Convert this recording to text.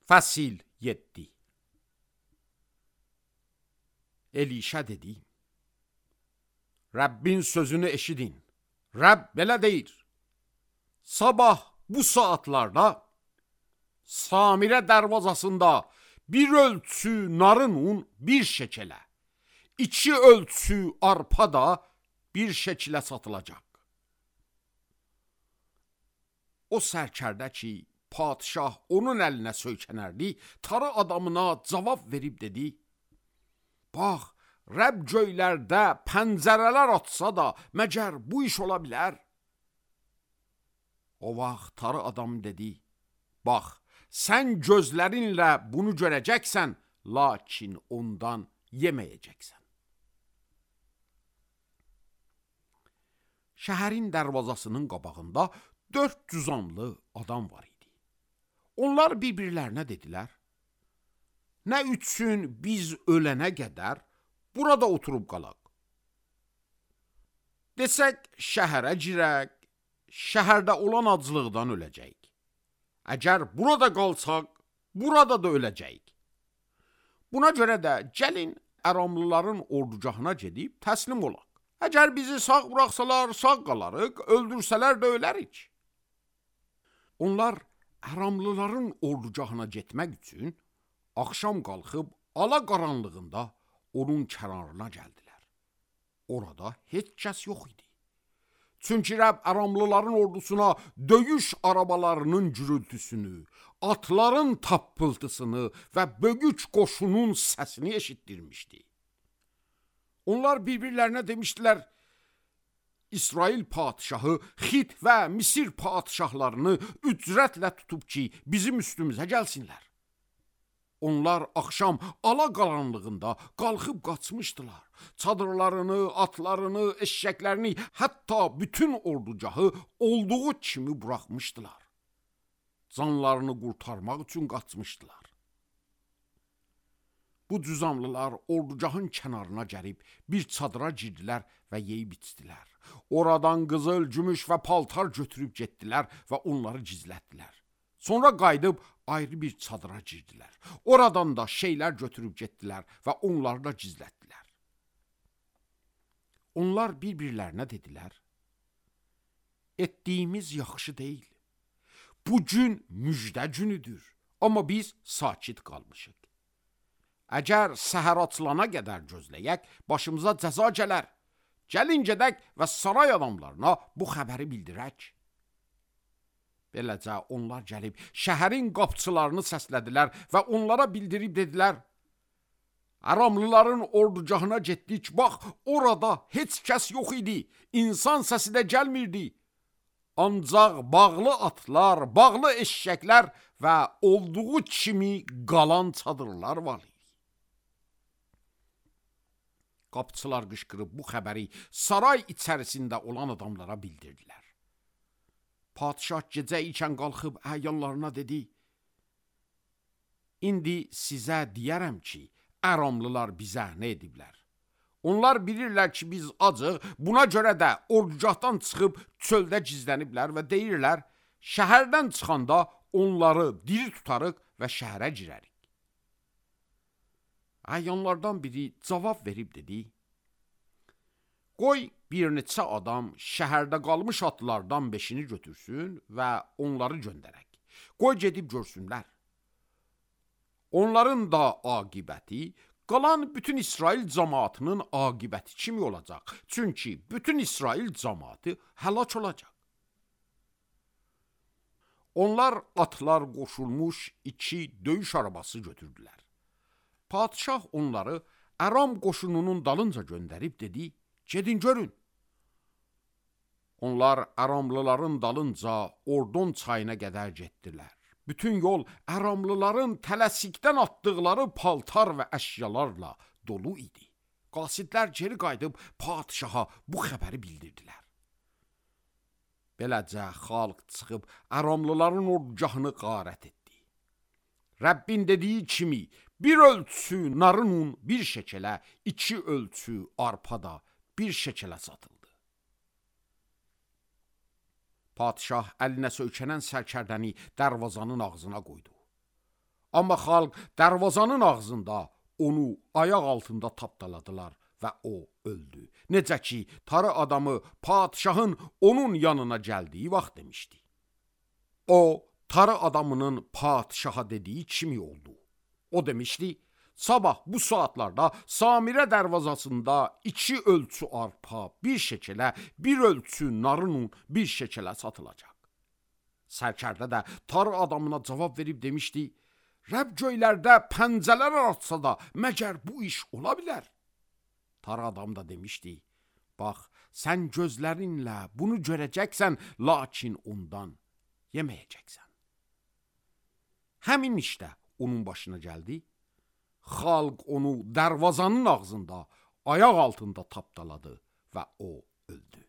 Fəsil 7. Elişə dedi: Rəbbin sözünü eşidin. Rəbb belə deyir: Sabah bu saatlarda Samirə dərvazasında bir ölçü narın un bir şekelə, 2 ölçü arpa da bir şekilə satılacaq. O sərkərdə ki, padişah onun əlinə söykənərdi, tarı adamına cavab verib dedi: Bax, Rəbb göylərdə pəncərələr atsa da, məgər bu iş ola bilər? O vaxt tarı adam dedi: Bax, sən gözlərinlə bunu görəcəksən, lakin ondan yeməyəcəksən. Şəhərin dərvazasının qabağında 400 amlı adam var idi. Onlar bir-birlərinə dedilər: Nə üçün biz ölənə qədər burada oturub qalaq? Desək, şəhərə girək, şəhərdə olan aclıqdan öləcəyik. Əgər burada qalsaq, burada da öləcəyik. Buna görə də gəlin Əramlıların ordugahına gedib təslim olaq. Əgər bizi sağ buraxsalar, sağ qalarıq, öldürsələr də ölərik. Onlar Əramlıların ordugahına getmək üçün axşam qalxıb ala qaranlığında onun kənarına gəldilər. Orada heç kəs yox idi. Çünki Rəbb Əramlıların ordusuna döyüş arabalarının gürültüsünü, atların tappıltısını və bögüc qoşunun səsini eşitdirmişdi. Onlar bir-birlərinə demişdilər: İsrail padişahı Xit və Misir padişahlarını ücrətlə tutub ki, bizim üstümüzə gəlsinlər. Onlar axşam ala qaranlığında qalxıb qaçmışdılar. Çadırlarını, atlarını, eşşəklərini, hətta bütün ordugahı olduğu kimi buraxmışdılar. Canlarını qurtarmaq üçün qaçmışdılar. Bu cüzamlılar ordugahın kənarına gəlib bir çadıra girdilər və yeyib içdilər. Oradan qızıl, gümüş və paltar götürüb getdilər və onları gizlətdilər. Sonra qayıdıb ayrı bir çadıra girdilər. Oradan da şeylər götürüb getdilər və onları da gizlətdilər. Onlar bir-birlərinə dedilər: Etdiyimiz yaxşı deyil. Bu gün müjdə günüdür, amma biz sakit qalmışıq. Əgər səhər açılana qədər gözləyək, başımıza cəza gələr. Gəlin gedək və saray adamlarına bu xəbəri bildirək. Beləcə onlar gəlib şəhərin qapıçılarını səslədilər və onlara bildirib dedilər: Əramlıların ordugahına getdik, bax, orada heç kəs yox idi, insan səsi də gəlmirdi. Ancaq bağlı atlar, bağlı eşşəklər və olduğu kimi qalan çadırlar var idi. Qapıçılar qışqırıb bu xəbəri saray içərisində olan adamlara bildirdilər. Padişah gecə ikən qalxıb əyanlarına dedi: İndi sizə deyərəm ki, Əramlılar bizə nə ediblər. Onlar bilirlər ki, biz acıq, buna görə də ordugahdan çıxıb çöldə gizləniblər və deyirlər: Şəhərdən çıxanda onları diri tutarıq və şəhərə girərik. Əyanlardan biri cavab verib dedi: Qoy bir neçə adam şəhərdə qalmış atlardan 5-ini götürsün və onları göndərək. Qoy gedib görsünlər. Onların da aqibəti qalan bütün İsrail cəmaatının aqibəti kimi olacaq. Çünki bütün İsrail cəmaatı həlak olacaq. Onlar atlar qoşulmuş 2 döyüş arabası götürdülər. Padişah onları Əram qoşununun dalınca göndərib dedi: Gedin görün. Onlar Əramlıların dalınca Ordon çayına qədər getdilər. Bütün yol Əramlıların tələsikdən atdıqları paltar və əşyalarla dolu idi. Qasidlər geri qayıdıb padişaha bu xəbəri bildirdilər. Beləcə xalq çıxıb Əramlıların ordugahını qarət etdi. Rəbbin dediyi kimi bir ölçü narın un bir şekelə, 2 ölçü arpa da bir şekelə satıldı. Padişah əlinə söykənən sərkərdəni dərvazanın ağzına qoydu. Amma xalq darvazanın ağzında onu ayaq altında tapdaladılar və o öldü. Necə ki, tarı adamı padişahın onun yanına gəldiyi vaxt demişdi. O, tarı adamının padişaha dediyi kimi oldu. O demişdi, sabah bu saatlarda Samirə darvazasında 2 ölçü arpa, 1 şekelə, 1 ölçü narın bir şekelə satılacaq. Sərkərdə də tarı adamına cavab verib demişdi, Rəbb göylərdə pəncələr artsa da məgər bu iş ola bilər? Tarı adam da demişdi, bax, sən gözlərinlə bunu görəcəksən, lakin ondan yeməyəcəksən. Həmin işdə onun başına gəldi, xalq onu darvazanın ağzında, ayaq altında tapdaladı və o öldü.